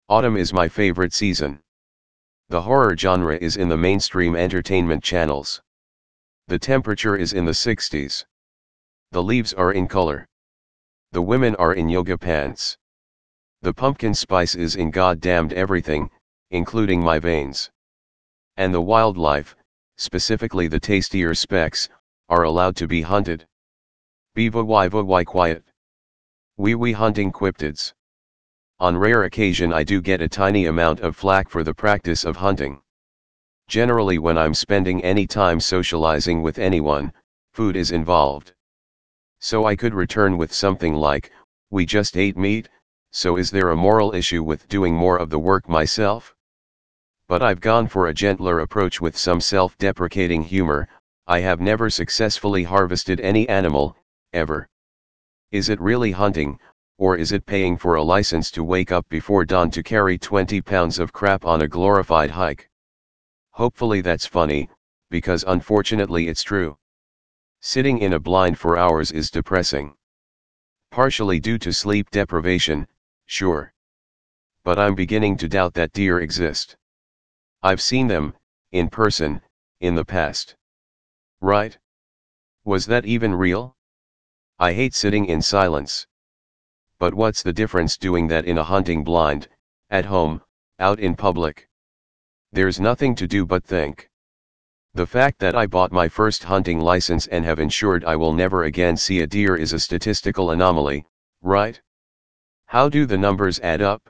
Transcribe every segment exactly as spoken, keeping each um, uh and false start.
Autumn is my favorite season. The horror genre is in the mainstream entertainment channels. The temperature is in the sixties. The leaves are in color. The women are in yoga pants. The pumpkin spice is in goddamned everything, including my veins. And the wildlife, specifically the tastier specks, are allowed to be hunted. Beeva wiva why quiet. Wee wee hunting cryptids. On rare occasion I do get a tiny amount of flack for the practice of hunting. Generally when I'm spending any time socializing with anyone, food is involved. So I could return with something like, we just ate meat, so is there a moral issue with doing more of the work myself? But I've gone for a gentler approach with some self-deprecating humor. I have never successfully harvested any animal, ever. Is it really hunting, or is it paying for a license to wake up before dawn to carry twenty pounds of crap on a glorified hike? Hopefully that's funny, because unfortunately it's true. Sitting in a blind for hours is depressing. Partially due to sleep deprivation, sure. But I'm beginning to doubt that deer exist. I've seen them, in person, in the past. Right? Was that even real? I hate sitting in silence. But what's the difference doing that in a hunting blind, at home, out in public? There's nothing to do but think. The fact that I bought my first hunting license and have ensured I will never again see a deer is a statistical anomaly, right? How do the numbers add up?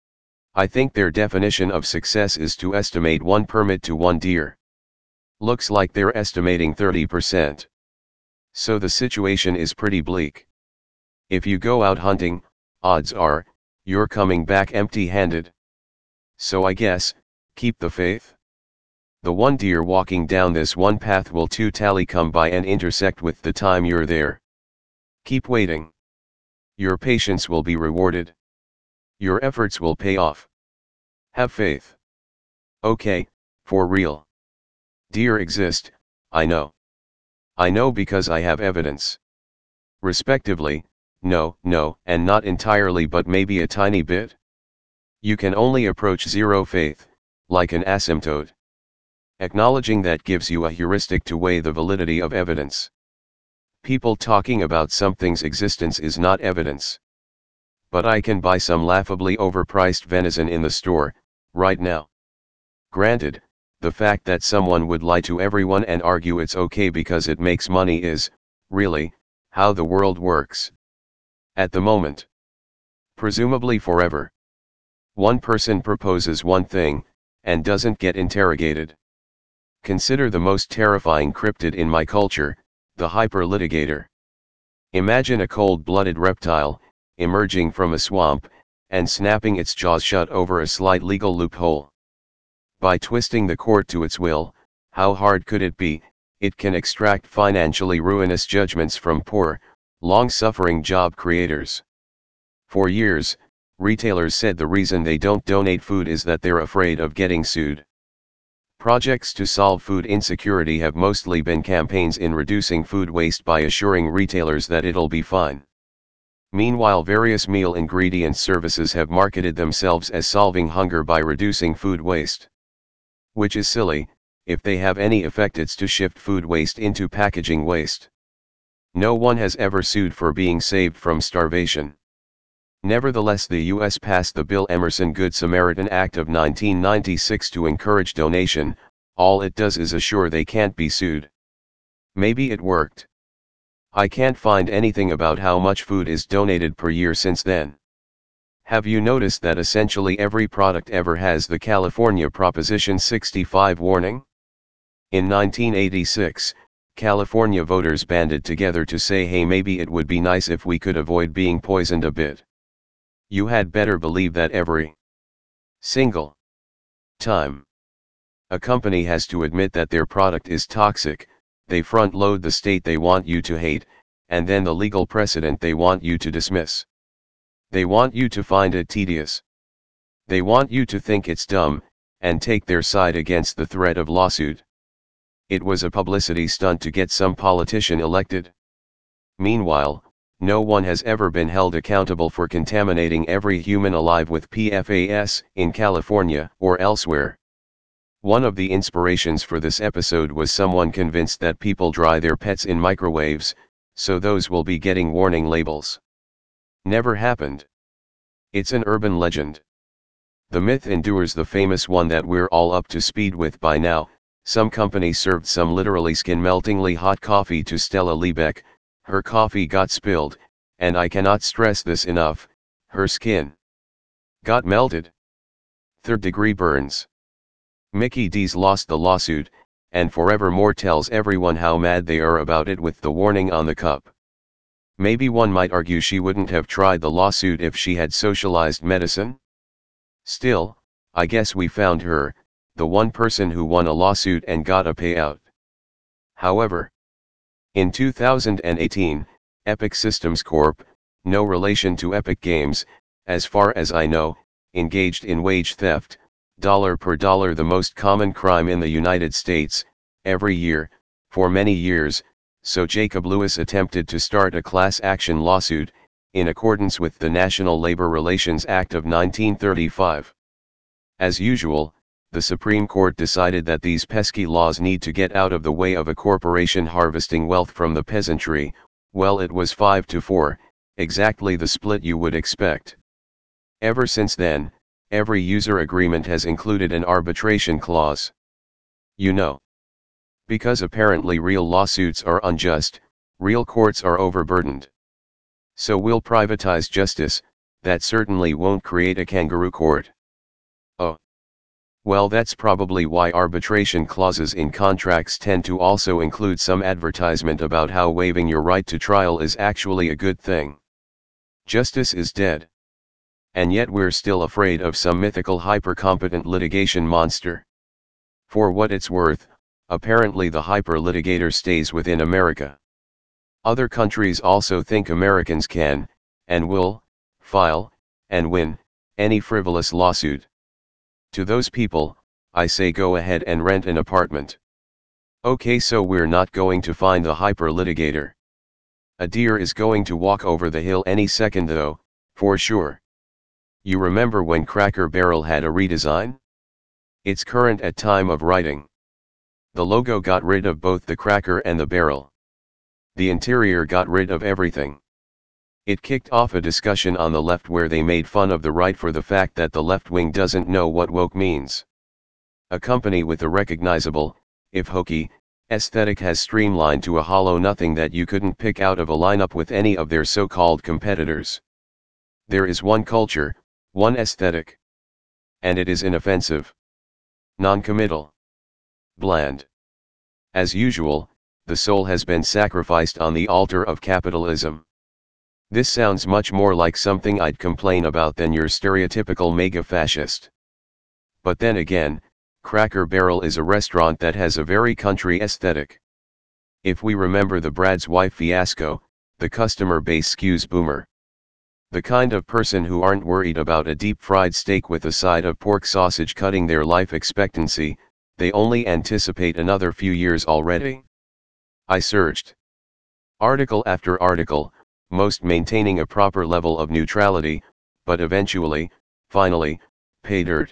I think their definition of success is to estimate one permit to one deer. Looks like they're estimating thirty percent. So the situation is pretty bleak. If you go out hunting, odds are, you're coming back empty-handed. So I guess, keep the faith. The one deer walking down this one path will two tally come by and intersect with the time you're there. Keep waiting. Your patience will be rewarded. Your efforts will pay off. Have faith. Okay, for real. Deer exist, I know. I know because I have evidence. Respectively, no, no, and not entirely but maybe a tiny bit. You can only approach zero faith, like an asymptote. Acknowledging that gives you a heuristic to weigh the validity of evidence. People talking about something's existence is not evidence. But I can buy some laughably overpriced venison in the store, right now. Granted, the fact that someone would lie to everyone and argue it's okay because it makes money is, really, how the world works. At the moment. Presumably forever. One person proposes one thing, and doesn't get interrogated. Consider the most terrifying cryptid in my culture, the hyperlitigator. Imagine a cold-blooded reptile, emerging from a swamp, and snapping its jaws shut over a slight legal loophole. By twisting the court to its will, how hard could it be? It can extract financially ruinous judgments from poor, long-suffering job creators. For years, retailers said the reason they don't donate food is that they're afraid of getting sued. Projects to solve food insecurity have mostly been campaigns in reducing food waste by assuring retailers that it'll be fine. Meanwhile, various meal ingredient services have marketed themselves as solving hunger by reducing food waste. Which is silly. If they have any effect, it's to shift food waste into packaging waste. No one has ever sued for being saved from starvation. Nevertheless, the U S passed the Bill Emerson Good Samaritan Act of nineteen ninety-six to encourage donation. All it does is assure they can't be sued. Maybe it worked. I can't find anything about how much food is donated per year since then. Have you noticed that essentially every product ever has the California Proposition sixty-five warning? In nineteen eighty-six, California voters banded together to say, hey, maybe it would be nice if we could avoid being poisoned a bit. You had better believe that every single time a company has to admit that their product is toxic, they front load the state they want you to hate, and then the legal precedent they want you to dismiss. They want you to find it tedious. They want you to think it's dumb, and take their side against the threat of lawsuit. It was a publicity stunt to get some politician elected. Meanwhile, No one has ever been held accountable for contaminating every human alive with P F A S in California or elsewhere. One of the inspirations for this episode was someone convinced that people dry their pets in microwaves, so those will be getting warning labels. Never happened. It's an urban legend. The myth endures, the famous one that we're all up to speed with by now. Some company served some literally skin-meltingly hot coffee to Stella Liebeck. Her coffee got spilled, and I cannot stress this enough, her skin got melted. Third-degree burns. Mickey D's lost the lawsuit, and forevermore tells everyone how mad they are about it with the warning on the cup. Maybe one might argue she wouldn't have tried the lawsuit if she had socialized medicine? Still, I guess we found her, the one person who won a lawsuit and got a payout. However, in two thousand eighteen, Epic Systems Corporation, no relation to Epic Games, as far as I know, engaged in wage theft, dollar per dollar, the most common crime in the United States, every year, for many years. So Jacob Lewis attempted to start a class action lawsuit, in accordance with the National Labor Relations Act of nineteen thirty-five. As usual, the Supreme Court decided that these pesky laws need to get out of the way of a corporation harvesting wealth from the peasantry. Well, it was five to four, exactly the split you would expect. Ever since then, every user agreement has included an arbitration clause. You know. Because apparently real lawsuits are unjust, real courts are overburdened. So we'll privatize justice. That certainly won't create a kangaroo court. Oh. Well, that's probably why arbitration clauses in contracts tend to also include some advertisement about how waiving your right to trial is actually a good thing. Justice is dead. And yet we're still afraid of some mythical hyper-competent litigation monster. For what it's worth, apparently the hyper-litigator stays within America. Other countries also think Americans can, and will, file, and win, any frivolous lawsuit. To those people, I say go ahead and rent an apartment. Okay, so we're not going to find the hyper-litigator. A deer is going to walk over the hill any second though, for sure. You remember when Cracker Barrel had a redesign? It's current at time of writing. The logo got rid of both the cracker and the barrel. The interior got rid of everything. It kicked off a discussion on the left where they made fun of the right for the fact that the left wing doesn't know what woke means. A company with a recognizable, if hokey, aesthetic has streamlined to a hollow nothing that you couldn't pick out of a lineup with any of their so-called competitors. There is one culture, one aesthetic. And it is inoffensive. Non-committal. Bland. As usual, the soul has been sacrificed on the altar of capitalism. This sounds much more like something I'd complain about than your stereotypical mega-fascist. But then again, Cracker Barrel is a restaurant that has a very country aesthetic. If we remember the Brad's wife fiasco, the customer base skews boomer. The kind of person who aren't worried about a deep-fried steak with a side of pork sausage cutting their life expectancy, they only anticipate another few years already. I searched article after article, most maintaining a proper level of neutrality, but eventually, finally, pay dirt.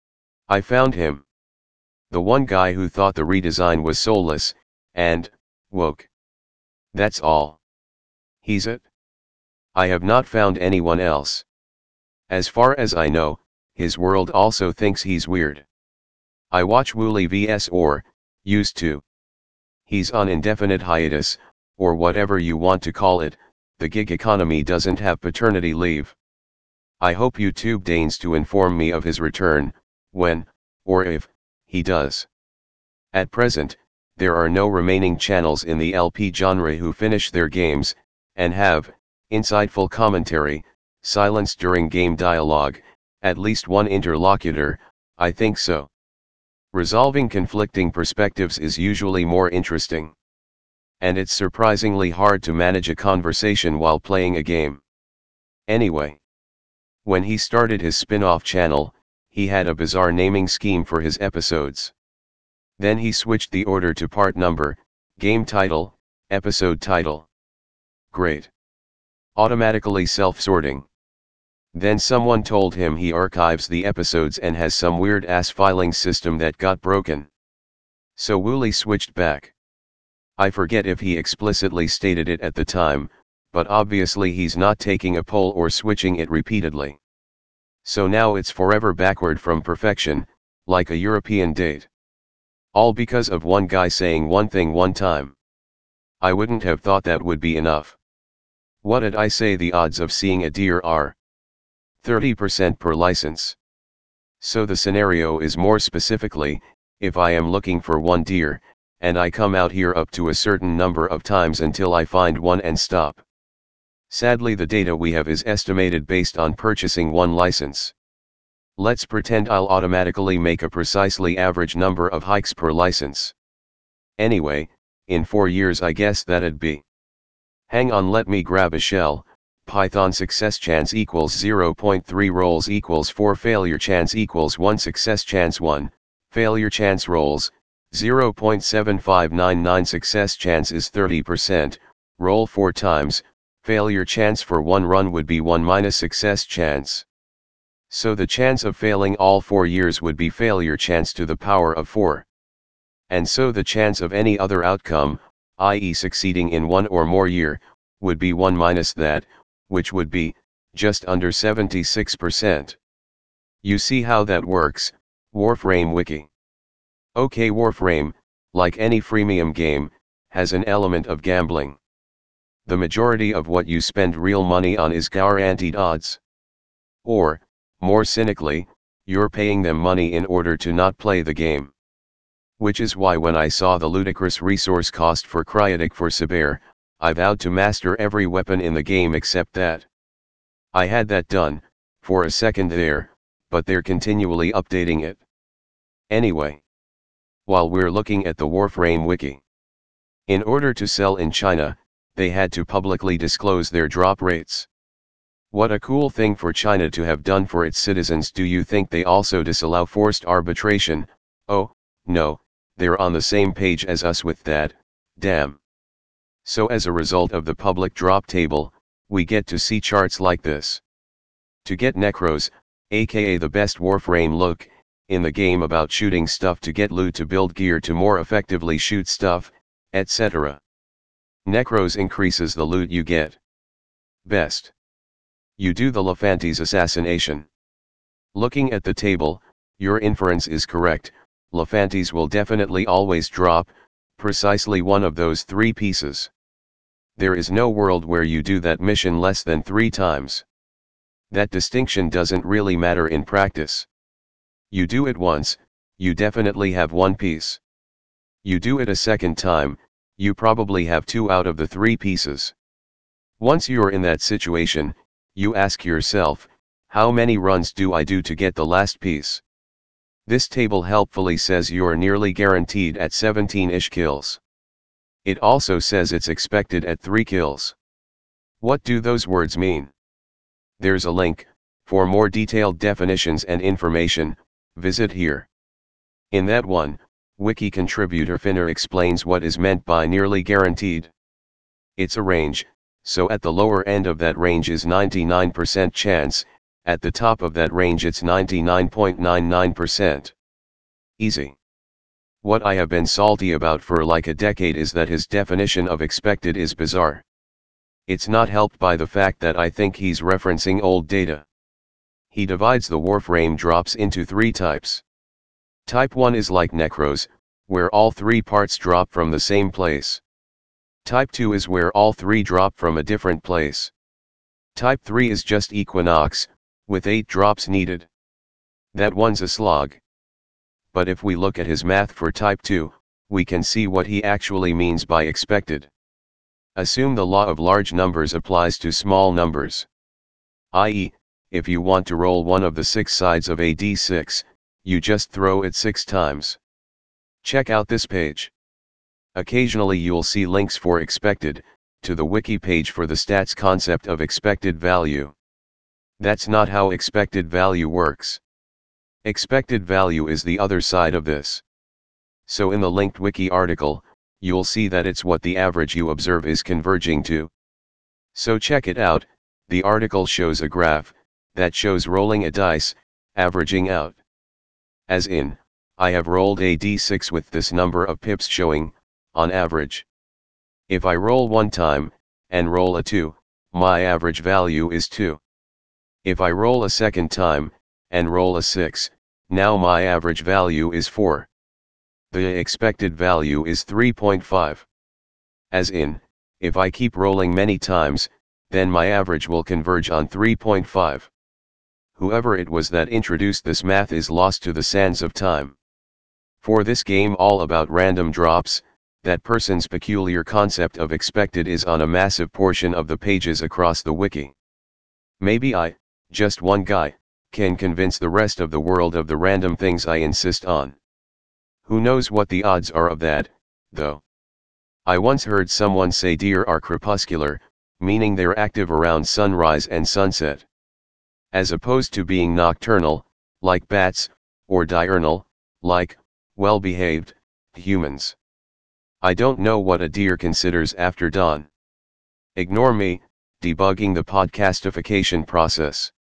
I found him. The one guy who thought the redesign was soulless, and, woke. That's all. He's it. I have not found anyone else. As far as I know, his world also thinks he's weird. I watch Wooly vs or, used to. He's on indefinite hiatus, or whatever you want to call it. The gig economy doesn't have paternity leave. I hope YouTube deigns to inform me of his return, when, or if, he does. At present, there are no remaining channels in the L P genre who finish their games, and have, insightful commentary, silence during game dialogue, at least one interlocutor, I think so. Resolving conflicting perspectives is usually more interesting. And it's surprisingly hard to manage a conversation while playing a game. Anyway. When he started his spin-off channel, he had a bizarre naming scheme for his episodes. Then he switched the order to part number, game title, episode title. Great. Automatically self-sorting. Then someone told him he archives the episodes and has some weird ass filing system that got broken. So Wooly switched back. I forget if he explicitly stated it at the time, but obviously he's not taking a poll or switching it repeatedly. So now it's forever backward from perfection, like a European date. All because of one guy saying one thing one time. I wouldn't have thought that would be enough. What did I say the odds of seeing a deer are? thirty percent per license. So the scenario is more specifically, if I am looking for one deer, and I come out here up to a certain number of times until I find one and stop. Sadly, the data we have is estimated based on purchasing one license. Let's pretend I'll automatically make a precisely average number of hikes per license. Anyway, in four years I guess that'd be. Hang on, let me grab a shell. Python success chance equals zero point three rolls equals four failure chance equals one success chance one, failure chance rolls, zero point seven five nine nine success chance is thirty percent, roll four times, failure chance for one run would be one minus success chance. So the chance of failing all four years would be failure chance to the power of four. And so the chance of any other outcome, that is succeeding in one or more year, would be one minus that, which would be, just under seventy-six percent. You see how that works, Warframe Wiki. Okay, Warframe, like any freemium game, has an element of gambling. The majority of what you spend real money on is guaranteed odds. Or, more cynically, you're paying them money in order to not play the game. Which is why when I saw the ludicrous resource cost for Cryotic for Sabere, I vowed to master every weapon in the game except that. I had that done, for a second there, but they're continually updating it. Anyway. While we're looking at the Warframe Wiki. In order to sell in China, they had to publicly disclose their drop rates. What a cool thing for China to have done for its citizens. Do you think they also disallow forced arbitration? Oh, no, they're on the same page as us with that, damn. So as a result of the public drop table, we get to see charts like this. To get Necros, aka the best Warframe look, in the game about shooting stuff, to get loot, to build gear to more effectively shoot stuff, et cetera. Necros increases the loot you get. Best. You do the Lefantes assassination. Looking at the table, your inference is correct, Lefantes will definitely always drop, precisely one of those three pieces. There is no world where you do that mission less than three times. That distinction doesn't really matter in practice. You do it once, you definitely have one piece. You do it a second time, you probably have two out of the three pieces. Once you're in that situation, you ask yourself, how many runs do I do to get the last piece? This table helpfully says you're nearly guaranteed at seventeen-ish kills. It also says it's expected at three kills. What do those words mean? There's a link. For more detailed definitions and information, visit here. In that one, Wiki contributor Finner explains what is meant by nearly guaranteed. It's a range, so at the lower end of that range is ninety-nine percent chance, at the top of that range it's ninety-nine point nine nine percent. Easy. What I have been salty about for like a decade is that his definition of expected is bizarre. It's not helped by the fact that I think he's referencing old data. He divides the Warframe drops into three types. Type one is like Necros, where all three parts drop from the same place. Type two is where all three drop from a different place. Type three is just Equinox, with eight drops needed. That one's a slog. But if we look at his math for Type two, we can see what he actually means by expected. Assume the law of large numbers applies to small numbers. that is, if you want to roll one of the six sides of a d six, you just throw it six times. Check out this page. Occasionally you'll see links for expected, to the wiki page for the stats concept of expected value. That's not how expected value works. Expected value is the other side of this. So in the linked wiki article, you'll see that it's what the average you observe is converging to. So check it out. The article shows a graph that shows rolling a dice, averaging out. As in, I have rolled a d six with this number of pips showing, on average. If I roll one time, and roll a two, my average value is two. If I roll a second time, and roll a six, now my average value is four. The expected value is three point five. As in, if I keep rolling many times, then my average will converge on three point five. Whoever it was that introduced this math is lost to the sands of time. For this game all about random drops, that person's peculiar concept of expected is on a massive portion of the pages across the wiki. Maybe I, just one guy, can convince the rest of the world of the random things I insist on. Who knows what the odds are of that, though? I once heard someone say deer are crepuscular, meaning they're active around sunrise and sunset. As opposed to being nocturnal, like bats, or diurnal, like, well-behaved, humans. I don't know what a deer considers after dawn. Ignore me, debugging the podcastification process.